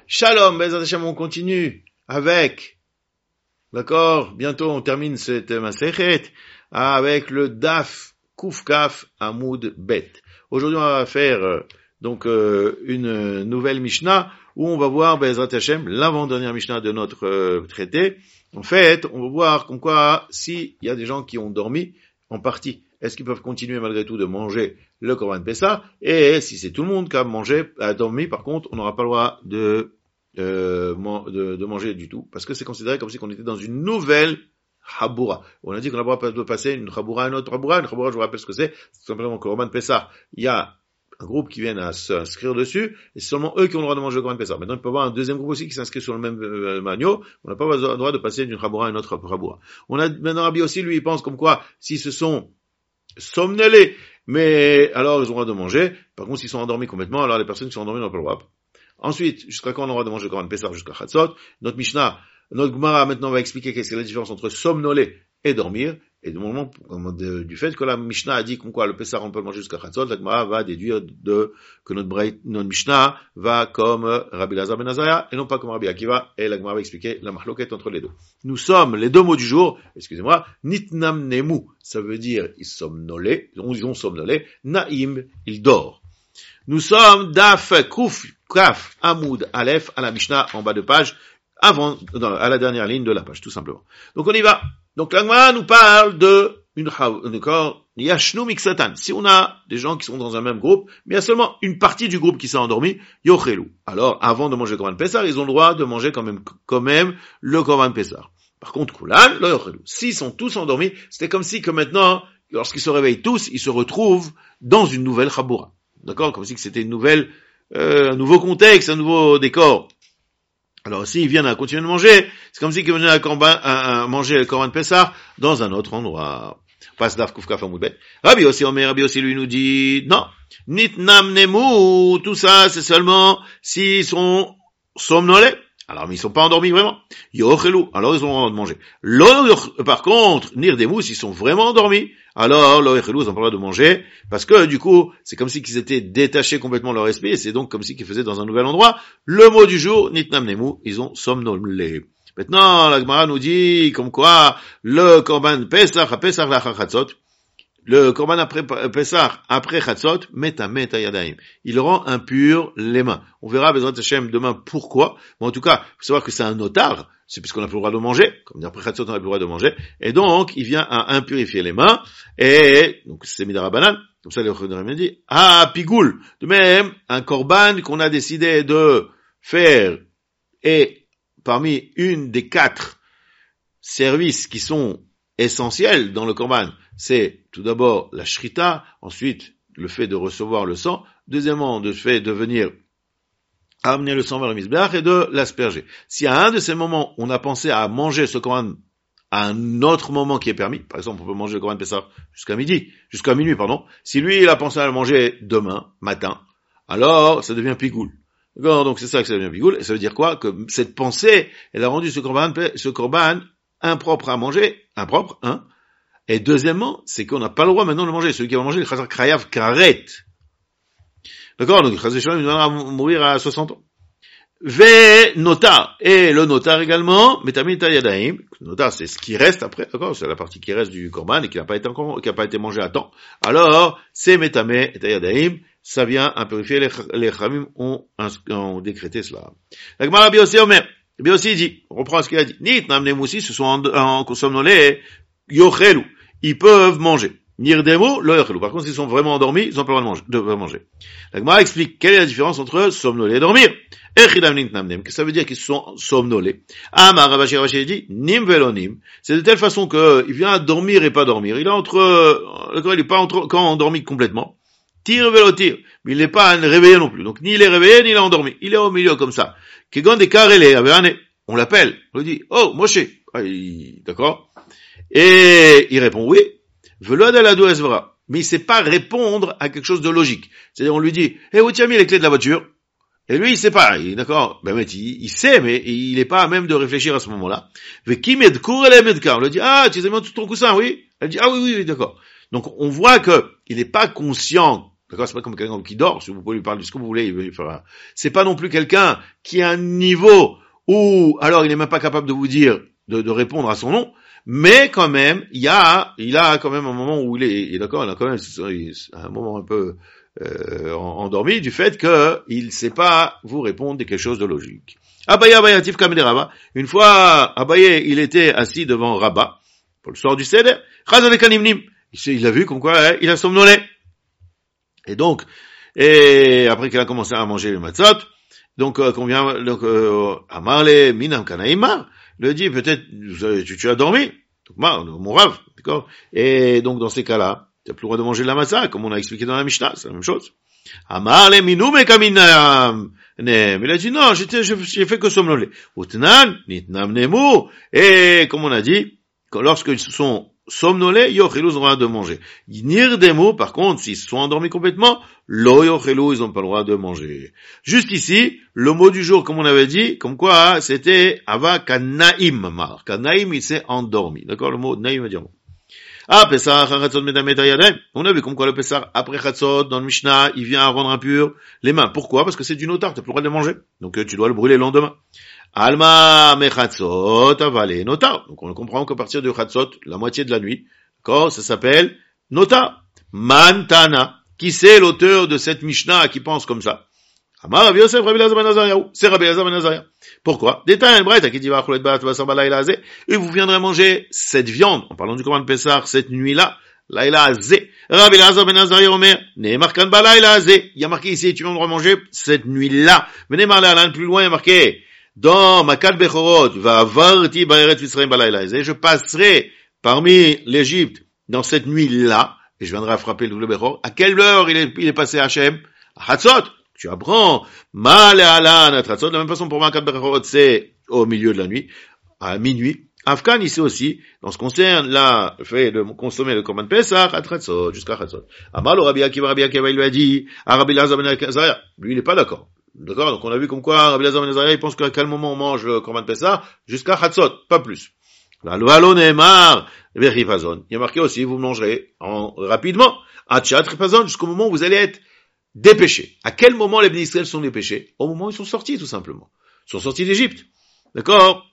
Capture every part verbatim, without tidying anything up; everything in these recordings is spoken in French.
Shalom, Bezrat Hashem, on continue avec, d'accord, bientôt on termine cette Masechet avec le Daf Kuf Kaf Amoud Bet. Aujourd'hui on va faire euh, donc euh, une nouvelle Mishnah où on va voir Bezrat Hashem, l'avant-dernière Mishnah de notre euh, traité. En fait, on va voir comme quoi s'il y a des gens qui ont dormi en partie, est-ce qu'ils peuvent continuer malgré tout de manger le Korban Pessah? Et si c'est tout le monde qui a mangé, a dormi, par contre, on n'aura pas le droit de, euh, de, de manger du tout, parce que c'est considéré comme si on était dans une nouvelle Chaboura. On a dit qu'on a le droit de passer une Chaboura à une autre Chaboura. Une Chaboura, je vous rappelle ce que c'est, c'est simplement le Korban Pessah. Il y a un groupe qui vient à s'inscrire dessus, et c'est seulement eux qui ont le droit de manger le Korban Pessah. Maintenant, il peut y avoir un deuxième groupe aussi qui s'inscrit sur le même euh, magno. On n'a pas le droit de passer d'une Chaboura à une autre Chaboura. On a maintenant Rabbi aussi, lui, il pense comme quoi, si ce sont somnolés, mais alors ils ont le droit de manger. Par contre, s'ils sont endormis complètement, alors les personnes qui sont endormies n'ont pas le droit. Ensuite, jusqu'à quand on aura de manger le Korban Pessah? Jusqu'à Chatzot. Notre Mishnah, notre Gemara maintenant va expliquer qu'est-ce que la différence entre somnoler et dormir. Et du moment, de, du fait que la Mishnah a dit comme quoi le Pessah on peut le manger jusqu'à Chatzot, la Gemara va déduire de, que notre, notre Mishnah va comme Rabbi Lazar ben Azariah et non pas comme Rabbi Akiva, et la Gemara va expliquer la mahloket entre les deux. Nous sommes, les deux mots du jour, excusez-moi, nitnam nemu, ça veut dire ils somnolés, ils ont somnolé, naïm, il dort. Nous sommes daf kuf kaf amoud aleph à la Mishnah en bas de page, avant, dans, à la dernière ligne de la page, tout simplement. Donc on y va. Donc la Gemara nous parle de une d'accord, yashnu miksatan. Si on a des gens qui sont dans un même groupe, mais il y a seulement une partie du groupe qui s'est endormie, yochelu. Alors avant de manger le Korban Pessah, ils ont le droit de manger quand même quand même le Korban Pessah. Par contre, kulan lo yochelu. S'ils sont tous endormis, c'était comme si que maintenant, lorsqu'ils se réveillent tous, ils se retrouvent dans une nouvelle chaboura. D'accord, comme si que c'était une nouvelle, euh, un nouveau contexte, un nouveau décor. Alors, s'ils viennent à continuer de manger, c'est comme si ils venaient à, corban, à, à manger le Korban Pessah dans un autre endroit. Passe d'Af Kufka Famoudbet. Rabbi aussi, Omer, Rabbi aussi, lui nous dit, non. Nitnam Nemu, tout ça, c'est seulement s'ils sont somnolés. Alors, mais ils sont pas endormis vraiment. Yochelu, alors ils ont le droit de manger. Lo, par contre, Nirdemu, s'ils sont vraiment endormis, alors, lo yochelu, ils ont pas le droit de manger, parce que, du coup, c'est comme si qu'ils étaient détachés complètement de leur esprit, et c'est donc comme si qu'ils faisaient dans un nouvel endroit. Le mot du jour, Nitnam Nemu, ils ont somnolé. Maintenant, la Gemara nous dit, comme quoi, le Korban Pesach, Pesach lachar Chatzot, le Korban après Pessah, après Chatzot, metamet ayadaim. Il rend impur les mains. On verra, Bezrat Hashem, demain, pourquoi. Bon, en tout cas, il faut savoir que c'est un notar. C'est puisqu'on n'a plus le droit de manger. Comme après Chatzot, on n'a plus le droit de manger. Et donc, il vient à impurifier les mains. Et, donc, c'est Midara Banan. Comme ça, le Choderim dit, ah, pigoul. De même, un Korban qu'on a décidé de faire et parmi une des quatre services qui sont essentiels dans le Korban, c'est tout d'abord la shrita, ensuite le fait de recevoir le sang, deuxièmement le fait de venir amener le sang vers le misbéach et de l'asperger. Si à un de ces moments on a pensé à manger ce Korban à un autre moment qui est permis, par exemple on peut manger le Korban Pessah jusqu'à midi, jusqu'à minuit pardon, si lui il a pensé à le manger demain matin, alors ça devient pigoul. D'accord, donc c'est ça que ça devient pigoul, et ça veut dire quoi? Que cette pensée, elle a rendu ce Korban, ce Korban impropre à manger, impropre, hein. Et deuxièmement, c'est qu'on n'a pas le droit maintenant de manger. Celui qui va manger, le chazar krayav karet. D'accord? Donc, le chazar shalom, il va mourir à soixante ans. Ve notar. Et le notar également, metamit yadaim. Le notar, c'est ce qui reste après, d'accord? C'est la partie qui reste du korban et qui n'a pas été encore, qui n'a pas été mangé à temps. Alors, c'est metamé yadaim. Ça vient à purifier. Les, les chamim ont, ont décrété cela. La Gemara Rabbi aussi, Omer. Rabbi aussi dit, on reprend ce qu'il a dit. Nit namne moussi, ce sont en, en somnolés, yochelu. Ils peuvent manger. Nirdemu, lo yochelu. Par contre, s'ils sont vraiment endormis, ils n'ont pas le droit de manger. De manger. La Gemara explique quelle est la différence entre somnoler et dormir. Echidam nitnam nem. Qu'est-ce que ça veut dire qu'ils sont somnolés? Amar Ravashi Ravashi dit, nim velonim. C'est de telle façon que, il vient dormir et pas dormir. Il est entre, d'accord, il est pas entre, quand endormi complètement. Tire velotir. Mais il n'est pas réveillé non plus. Donc, ni il est réveillé, ni il est endormi. Il est au milieu comme ça. Kegon de karele, on l'appelle. On lui dit, oh, Moshe. Ah, il... D'accord? Et il répond oui, mais il sait pas répondre à quelque chose de logique. C'est-à-dire on lui dit, eh, où tu as mis les clés de la voiture? Et lui il sait pas, il, d'accord, ben, mais il, il sait, mais il est pas à même de réfléchir à ce moment-là. On lui dit, ah, tu as mis tout ton coussin, oui? Elle dit, ah oui, oui, oui, d'accord. Donc on voit que il n'est pas conscient, D'accord? C'est pas comme quelqu'un qui dort, si vous pouvez lui parler de ce que vous voulez, il fera. C'est pas non plus quelqu'un qui a un niveau où, alors il est même pas capable de vous dire, de, de répondre à son nom, mais quand même, il y a, il a quand même un moment où il est, il est d'accord, il a quand même un moment un peu, euh, endormi du fait que il sait pas vous répondre de quelque chose de logique. Abaye, Abaye, Atif Kamel Rabba. Une fois, Abaye, il était assis devant Rabba, pour le soir du Seder, Chazal Kanimnim. Il a vu comme quoi, hein, il a somnolé. Et donc, et après qu'il a commencé à manger le matzot, donc, euh, combien, donc, euh, Amarle, Minam Kanaïma, le dit, peut-être, tu, tu as dormi. Donc, mon rave, d'accord? Et donc, dans ces cas-là, tu n'as plus le droit de manger de la matzah, comme on a expliqué dans la Mishnah, c'est la même chose. Amarle, Minum Kaminam. Il a dit, non, j'étais, j'ai fait que somnoler. Utnan, Nitnam Nemu. Et, comme on a dit, lorsqu'ils se sont somnolés, yochelu, ils ont le droit de manger. Nirdemu, par contre, s'ils se sont endormis complètement, lo yochelu, ils n'ont pas le droit de manger. Juste ici, le mot du jour, comme on avait dit, comme quoi, c'était ava kanaim mar. Kanaim, il s'est endormi. D'accord? Le mot naim veut dire bon. Ah, Pessah, Chatzot, Medamet, Ayadem. On a vu comme quoi le Pessah, après Chatzot, dans le Mishnah, il vient à rendre impur les mains. Pourquoi? Parce que c'est du notar, tu n'as plus le droit de le manger. Donc, tu dois le brûler le lendemain. Alma mechatzot avale nota. Donc on comprend qu'à partir de chatzot, la moitié de la nuit, d'accord, ça s'appelle nota. Mantana. Qui c'est l'auteur de cette Mishnah qui pense comme ça? Amar Rabbi Yosef, Rabbi Elazar ben Azariah. C'est Rabbi Elazar ben Azariah. Pourquoi? Détail, bref, qui dit va chulet bat vasar balayla azeh. Et vous viendrez manger cette viande, en parlant du Korban de Pessah, cette nuit-là, laïla azeh. Rabbi Elazar ben Azariah omer, ne'emar kan balayla azeh. Il y a marqué ici, tu viendras manger cette nuit-là. Venez marler à l'un plus loin, il y a marqué, dans Makat Bechorot, va avarti ba'eretz Yisraël balayla azeh. Je passerai parmi l'Égypte dans cette nuit-là, et je viendrai frapper le Bechor. À quelle heure il est, il est passé à Hachem? À Hatzot. Tu apprends, mal à la Hatzot. De la même façon pour Makat Bechorot, c'est au milieu de la nuit, à minuit. Afkan, ici aussi, dans ce qui concerne la, le fait de consommer le Korban Pesach, à Hatzot, jusqu'à Hatzot. Amal, Rabbi Akiva, Rabbi Akiva, il lui a dit, à Rabbi Elazar ben Azariah. Lui, il n'est pas d'accord. D'accord? Donc, on a vu comme quoi, Rabbi Elazar ben Azariah, il pense qu'à quel moment on mange le Korban Pesach, jusqu'à Hatzot, pas plus. La Loalo Neymar, Berifazon. Il y a marqué aussi, vous mangerez en, rapidement, Achat Rifazon, jusqu'au moment où vous allez être dépêchés. À quel moment les Bnei Israël sont dépêchés? Au moment où ils sont sortis, tout simplement. Ils sont sortis d'Égypte. D'accord?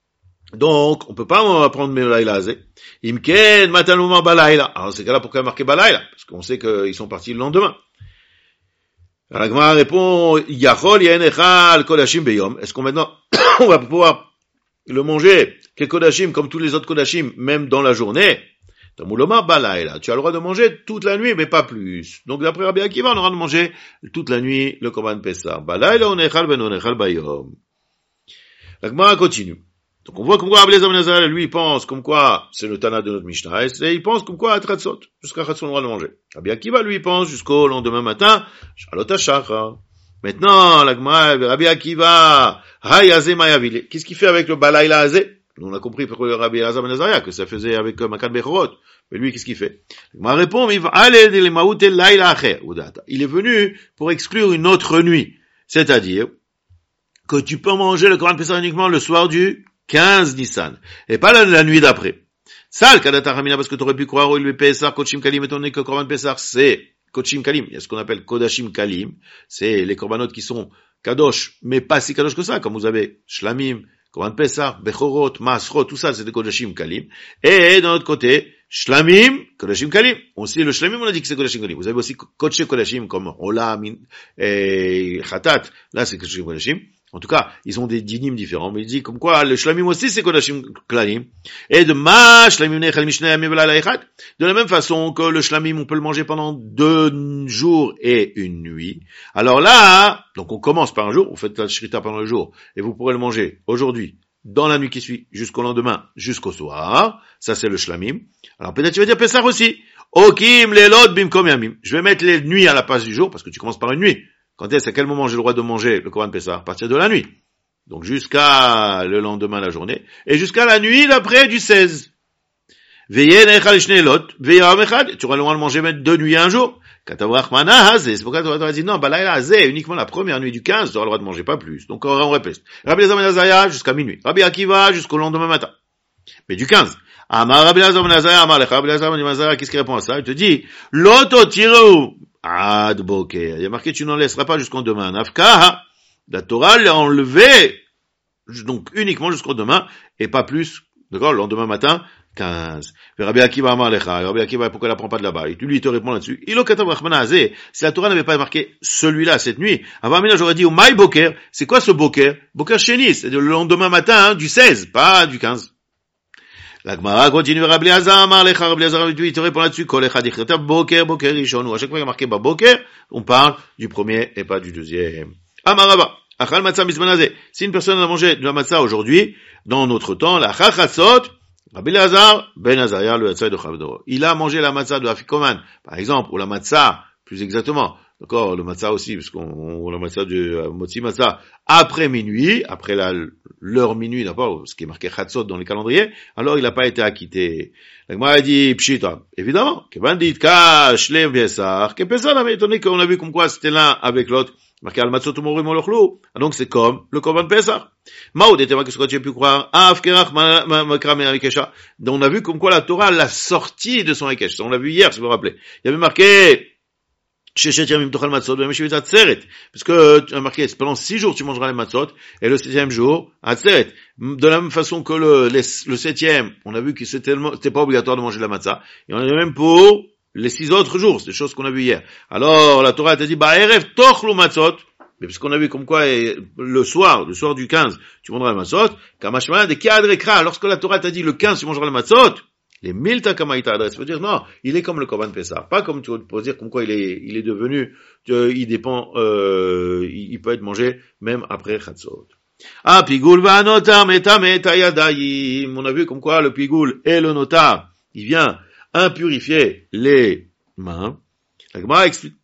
Donc, on peut pas apprendre Melaïla Azeh. Imken, Matanuma Balaïla. Alors, c'est là pourquoi il y a marqué Balaïla? Parce qu'on sait qu'ils sont partis le lendemain. Alors, la Gemara répond, Yachol Yenechal Kodashim Beyom. Est-ce qu'on maintenant, on va pouvoir le manger, quel Kodashim, comme tous les autres Kodashim, même dans la journée? Dans Mouloma Balaïla. Tu as le droit de manger toute la nuit, mais pas plus. Donc, d'après Rabbi Akiva, on aura de manger toute la nuit le Korban Pessah. Balaïla onechal ben onechal bayom. La Gemara continue. Donc on voit comme quoi Rabbi Elazar ben Azariah, lui, il pense comme quoi c'est le Tana de notre Mishnah, et il pense comme quoi à Tratzot, jusqu'à Tratzot on aura de manger. Rabbi Akiva, lui, il pense jusqu'au lendemain matin, Shalot HaShachar. Maintenant, la Gemara, Rabbi Akiva, Hayazé Mayavile. Qu'est-ce qu'il fait avec le Balaïla Azé? On a compris pour le Rabbi Elazar ben Azariah que ça faisait avec euh, Makat Bechorot. Mais lui, qu'est-ce qu'il fait? La Gemara répond, il est venu pour exclure une autre nuit. C'est-à-dire que tu peux manger le Korban Pessah uniquement le soir du quinze Nissan, et pas la, la nuit d'après. Ça, le Kadata Ramina, parce que tu aurais pu croire, oui, le Pessah, Kodashim Kalim, étant donné que le Korban Pessah, c'est Kodashim Kalim. Il y a ce qu'on appelle Kodashim Kalim. C'est les Korbanot qui sont Kadosh, mais pas si Kadosh que ça, comme vous avez Shlamim, Korban Pessah, Bechorot, Masrot, tout ça, c'est des Kodashim Kalim. Et, d'un autre côté, Shlamim, Kodashim Kalim. Aussi, le Shlamim, on a dit que c'est Kodashim Kalim. Vous avez aussi Kodesh Kodashim, comme Olam, et Khatat. Là, c'est Kodashim Kodashim. En tout cas, ils ont des dynimes différents, mais il dit comme quoi le shlamim aussi c'est kodashim klalim. Et de ma shlamim nechal mishneh yamim v'layla echad. De la même façon que le shlamim on peut le manger pendant deux jours et une nuit. Alors là, donc on commence par un jour, vous faites la shrita pendant le jour, et vous pourrez le manger aujourd'hui, dans la nuit qui suit, jusqu'au lendemain, jusqu'au soir. Ça c'est le shlamim. Alors peut-être tu vas dire Pessah aussi. Okim lelot bimkom yamim. Je vais mettre les nuits à la place du jour, parce que tu commences par une nuit. Quand est-ce, à quel moment j'ai le droit de manger le Korban Pessah? À partir de la nuit. Donc jusqu'à le lendemain de la journée. Et jusqu'à la nuit d'après du seize. Veillez nechal shnelot, veillez amechad. Tu auras le droit de manger même deux nuits un jour. Katavach mana hazé. C'est pourquoi tu vas dire non, balayla hazé, uniquement la première nuit du quinze, tu auras le droit de manger, pas plus. Donc on répète. Rabbi Elazar ben Azariah jusqu'à minuit. Rabbi Akiva jusqu'au lendemain matin. Mais du quinze. Amar Rabbi Elazar ben Azariah, Amar lecha Rabbi Elazar ben Azariah, qu'est-ce qu'il répond à ça? Il te dit, loto tirou. ad boker. Il y a marqué, tu n'en laisseras pas jusqu'au demain. Nafka, la Torah l'a enlevé, donc uniquement jusqu'au demain, et pas plus, d'accord, le lendemain matin, quinze. Rabbi Akiva amar lecha. Rabbi Akiva, pourquoi il apprend pas de là-bas? Et lui, il te répond là-dessus. Il okatam rachmana azeh. Si la Torah n'avait pas marqué celui-là cette nuit, avant Amina, j'aurais dit, my boker. C'est quoi ce boker? Boker sheni, c'est-à-dire le lendemain matin, hein, du seize, pas du quinze. La Gemara continue, Rabbi Azar amar lecha. Rabbi Azar, il te répond là-dessus, kol echad ichtav boker, boker rishon. À chaque fois qu'il y a marqué ba boker, on parle du premier et pas du deuxième. Amar Rabba. Achal matzah mizman azeh. Si une personne a mangé de la matzah aujourd'hui, dans notre temps, la chachatzot, Rabbi Elazar, ben Azaria, le Hatzai de Chavdor. Il a mangé la matzah de Afikoman, par exemple, ou la matzah, plus exactement. D'accord, le matzah aussi, parce qu'on, ou la matzah du euh, motzi matzah, après minuit, après la, l'heure minuit, d'accord, ce qui est marqué Chatzot dans les calendriers, alors il n'a pas été acquitté. La Gemara a dit, pshita, évidemment, que bandit, kash, lem, biesar, que pesar, mais étonné qu'on a vu comme quoi c'était l'un avec l'autre. Marqué al matzot umorim olochlou. Donc c'est comme le korban Pesach. Maoud était qu'est-ce que tu as pu croire? Af kerach makra min akesha. Donc on a vu comme quoi la Torah l'a sorti de son akesh. On l'a vu hier, si vous vous rappelez. Il y avait marqué sheshet yamim tochal matzot v'yamishivit atzeret. Parce que tu as marqué pendant six jours tu mangeras les matzot et le septième jour atzeret. De la même façon que le les, le septième, on a vu que c'était c'était pas obligatoire de manger la matzah. Et on a même pour les six autres jours, c'est des choses qu'on a vues hier. Alors, la Torah t'a dit, bah, erev tochlu matzot. Mais parce qu'on a vu comme quoi, le soir, le soir du quinze, tu mangeras la matzot. Kamashma, de kiadrekra. Lorsque la Torah t'a dit, le quinze, tu mangeras la matzot. Les milta kamaita adresse. Ça veut dire, non, il est comme le korban Pessah. Pas comme tu peux dire, comme quoi il est, il est devenu, euh, il dépend, euh, il, il peut être mangé même après chatzot. Ah, pigoul va notar metame tayadayim. On a vu comme quoi le pigoul et le notar, il vient impurifier les mains. La Gemara explique.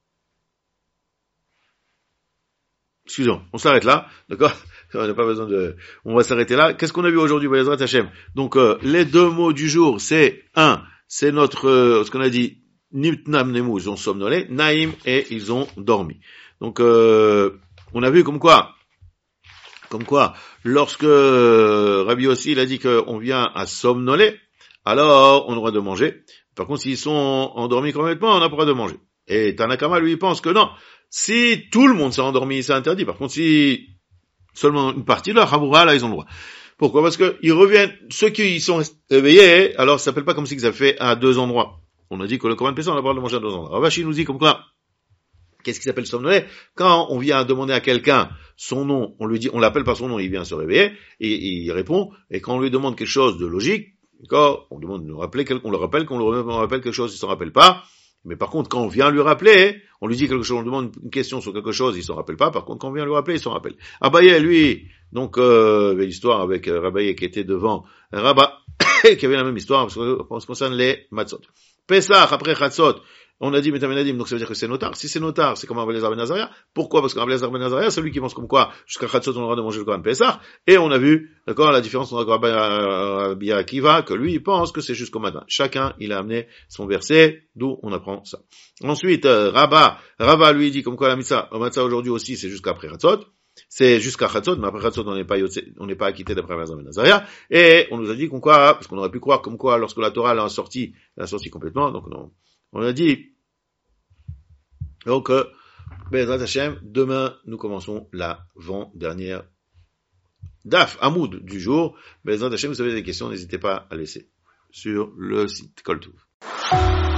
Excusez-moi, on s'arrête là, d'accord? On n'a pas besoin de, on va s'arrêter là. Qu'est-ce qu'on a vu aujourd'hui, Bayezrat Hashem? Donc, euh, les deux mots du jour, c'est un, c'est notre, euh, ce qu'on a dit, Nimtnam Nemu, ils ont somnolé, Naïm, et ils ont dormi. Donc, euh, on a vu comme quoi, comme quoi, lorsque euh, Rabbi Yossi, il a dit qu'on vient à somnoler, alors on aura de manger. Par contre, s'ils sont endormis complètement, on n'a pas le droit de manger. Et Tanakama, lui, il pense que non. Si tout le monde s'est endormi, c'est interdit. Par contre, si seulement une partie de leur Haboura, là, ils ont le droit. Pourquoi? Parce que ils reviennent, ceux qui sont éveillés, alors ça s'appelle pas comme si ils avaient fait à deux endroits. On a dit que le Korban Pessah, on a le droit de manger à deux endroits. Ravashi nous dit comme quoi, qu'est-ce qui s'appelle somnoler? Quand on vient demander à quelqu'un son nom, on lui dit, on l'appelle par son nom, il vient se réveiller, et, et il répond, et quand on lui demande quelque chose de logique, d'accord, on demande de nous rappeler, on le rappelle, qu'on le rappelle quelque chose, il s'en rappelle pas. Mais par contre, quand on vient lui rappeler, on lui dit quelque chose, on lui demande une question sur quelque chose, il s'en rappelle pas. Par contre, quand on vient lui rappeler, il s'en rappelle. Abaye, lui, donc, euh, l'histoire avec euh, Rabaye qui était devant Rabat, qui avait la même histoire, parce que, en ce qui concerne les matzot. Pesach, après Chatzot, on a dit Metamenadim, donc ça veut dire que c'est notar. Si c'est notar, c'est comme Rabbi Elazar ben Azaria. Pourquoi? Parce que Rabbi Elazar ben Azaria, c'est lui qui pense comme quoi, jusqu'à Chatzot, on aura de manger le Korban Pesach. Et on a vu, d'accord, la différence entre Rabbi Akiva, que lui, il pense que c'est jusqu'au matin. Chacun, il a amené son verset, d'où on apprend ça. Ensuite, euh, Rabba, Rabba lui dit comme quoi la mitzvah, la mitzvah aujourd'hui aussi, c'est jusqu'après Chatzot. C'est jusqu'à Chatzot, mais après Chatzot, on n'est pas, on n'est pas acquitté d'après Rabbi Elazar ben Azaria. Et on nous a dit comme quoi, parce qu'on aurait pu croire comme quoi, lorsque la Torah l'a sorti, l'a sorti complètement, donc non. On a dit, donc, euh, Bezrat Hashem, demain, nous commençons l'avant-dernière Daf, Hamoud du jour. Bezrat Hashem, vous avez des questions, n'hésitez pas à laisser sur le site Kol Tuv.